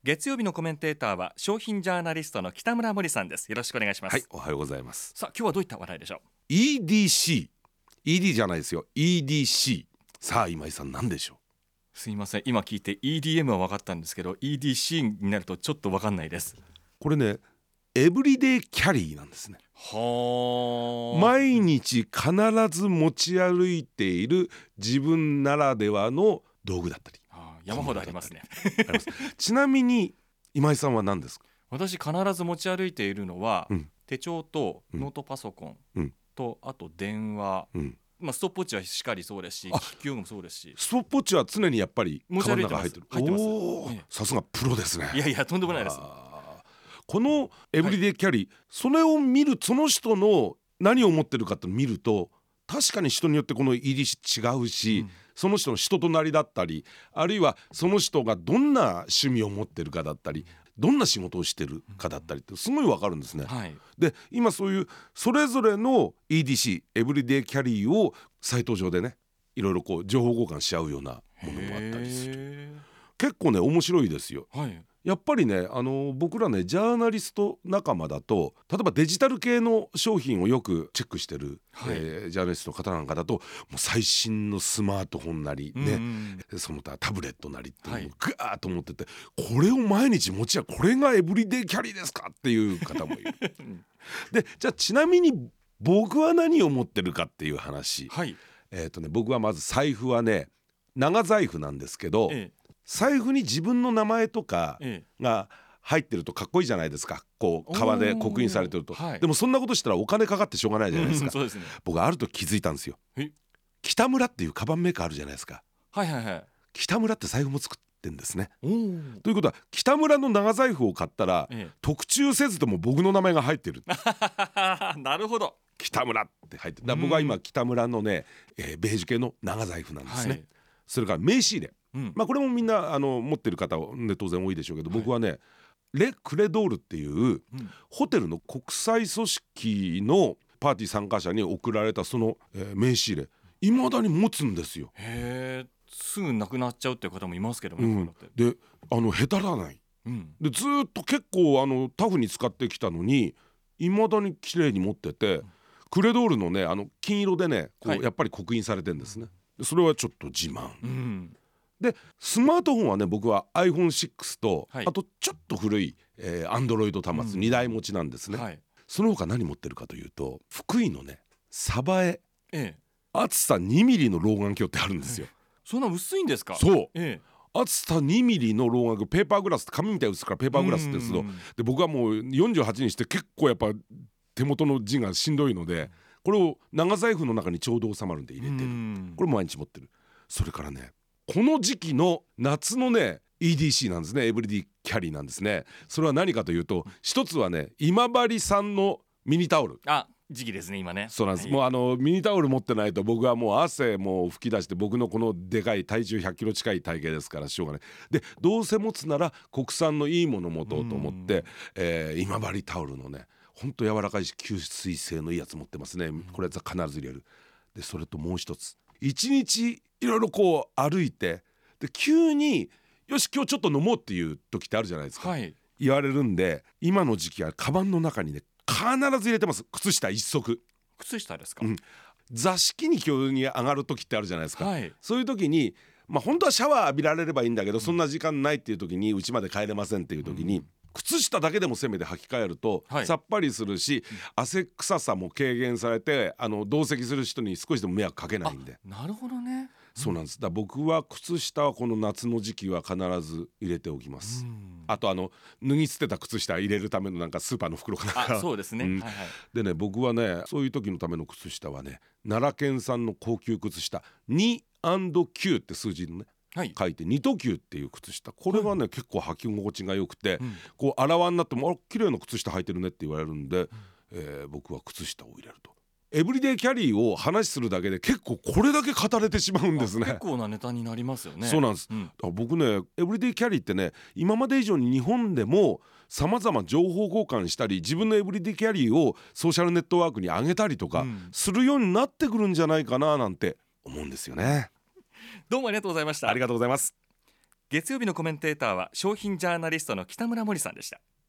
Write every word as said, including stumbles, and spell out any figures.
月曜日のコメンテーターは商品ジャーナリストの北村森さんです。よろしくお願いします。 はい、おはようございます。 さあ今日はどういった話題でしょう。 イーディーシー イーディー じゃないですよ イーディーシー。 さあ今井さん何でしょう。 すいません、今聞いて イーディーエム は分かったんですけど イーディーシー になるとちょっと分かんないです。 これね、エブリデイキャリーなんですね。 は毎日必ず持ち歩いている自分ならではの道具だったり、 あ山ほどありますねあります。ちなみに今井さんは何ですか。 私必ず持ち歩いているのは、うん、手帳とノートパソコンと、うん、あと電話、うんまあ、ストップウォッチはしっかりそうですし、気球もそうですし、 ストップウォッチは常にやっぱりカバンの中入ってる。 入ってます。 おー、さすがプロですね。 いやいやとんでもないです。 このエブリデイキャリー、はい、それを見る、その人の何を持ってるかって見ると確かに人によってこの イーディーシー 違うし、うん、その人の人となりだったり、あるいはその人がどんな趣味を持ってるかだったり、どんな仕事をしてるかだったりってすごいわかるんですね、はい、で今そういうそれぞれの イーディーシー エブリデイキャリーをサイト上でね、いろいろこう情報交換し合うようなものもあったりする。結構ね面白いですよ、はい、やっぱりね、あの僕らねジャーナリスト仲間だと、例えばデジタル系の商品をよくチェックしてる、はいえー、ジャーナリストの方なんかだと、もう最新のスマートフォンなりね、その他タブレットなりっていうのをグワーッと持ってて、これを毎日持ち歩く、これがエブリデイキャリーですかっていう方もいるで、じゃあちなみに僕は何を持ってるかっていう話、はいえーとね、僕はまず財布はね、長財布なんですけど、ええ財布に自分の名前とかが入ってるとかっこいいじゃないですか、こう革で刻印されてると、はい、でもそんなことしたらお金かかってしょうがないじゃないですか、うん、そうですね。僕ある時気づいたんですよ。北村っていうカバンメーカーあるじゃないですか、はいはいはい、北村って財布も作ってんですね。ということは北村の長財布を買ったら、ええ、特注せずとも僕の名前が入ってるなるほど、 北村って入ってる。だ僕は今北村のね、えー、ベージュ系の長財布なんですね、はい、それから名刺入れ、うんまあ、これもみんなあの持ってる方は、ね、当然多いでしょうけど、僕はね、はい、レ・クレドールっていう、うん、ホテルの国際組織のパーティー参加者に贈られたその、えー、名刺入れ未だに持つんですよ。 へー、すぐなくなっちゃうっていう方もいますけどね、 うん、であのへたらない、うん、でずっと結構あのタフに使ってきたのに未だに綺麗に持ってて、うん、クレドールのねあの金色でねこう、はい、やっぱり刻印されてるんですね。でそれはちょっと自慢、うんでスマートフォンはね、僕は アイフォンシックス と、はい、あとちょっと古い、えー、Android 端末にだい持ちなんですね、うんはい、その他何持ってるかというと、福井のねサバエ、ええ、厚さにミリの老眼鏡ってあるんですよ、ええ、 そんな薄いんですか。 そう、ええ、厚さにミリの老眼鏡、ペーパーグラスって紙みたいに薄いからペーパーグラスですけど、で僕はもうよんじゅうはちにして結構やっぱ手元の字がしんどいので、これを長財布の中にちょうど収まるんで入れてる。これ毎日持ってる。それからね、この時期の夏のね イーディーシー なんですね、エブリデイキャリーなんですね。それは何かというと、一つはね今治産のミニタオル。 あ、時期ですね今ね。 そうなんです、はい、もうあのミニタオル持ってないと僕はもう汗もう吹き出して、僕のこのでかい体重ひゃっキロ近い体型ですからしょうがない。でどうせ持つなら国産のいいもの持とうと思って、えー、今治タオルのねほんと柔らかいし吸水性のいいやつ持ってますね。これは必ず入れる。でそれともう一つ、一日いろいろこう歩いて、で急によし今日ちょっと飲もうっていう時ってあるじゃないですか、はい、言われるんで、今の時期はカバンの中にね必ず入れてます。靴下一足。 靴下ですか、 うん、座敷に急に上がる時ってあるじゃないですか、はい、そういう時にまあ本当はシャワー浴びられればいいんだけど、うん、そんな時間ないっていう時に家まで帰れませんっていう時に、うん靴下だけでもせめて履き替えると、はい、さっぱりするし、汗臭さも軽減されて、あの同席する人に少しでも迷惑かけないんで。 なるほどね。 そうなんです。だ僕は靴下はこの夏の時期は必ず入れておきます。あとあの脱ぎ捨てた靴下入れるためのなんかスーパーの袋かな。 あ、そうですね、うんはいはい、 でね僕はねそういう時のための靴下はね、奈良県産の高級靴下 にアンドきゅう って数字のねはい、書いてにときゅうっていう靴下、これはね、はい、結構履き心地が良くて、うん、こうあらわになってもあ綺麗な靴下履いてるねって言われるんで、うんえー、僕は靴下を入れると。エブリデイキャリーを話するだけで結構これだけ語れてしまうんですね。 結構なネタになりますよね。 そうなんです、うん、だから僕ねエブリデイキャリーってね、今まで以上に日本でもさまざま情報交換したり、自分のエブリデイキャリーをソーシャルネットワークに上げたりとかするようになってくるんじゃないかななんて思うんですよね。 どうもありがとうございました。 ありがとうございます。 月曜日のコメンテーターは商品ジャーナリストの北村森さんでした。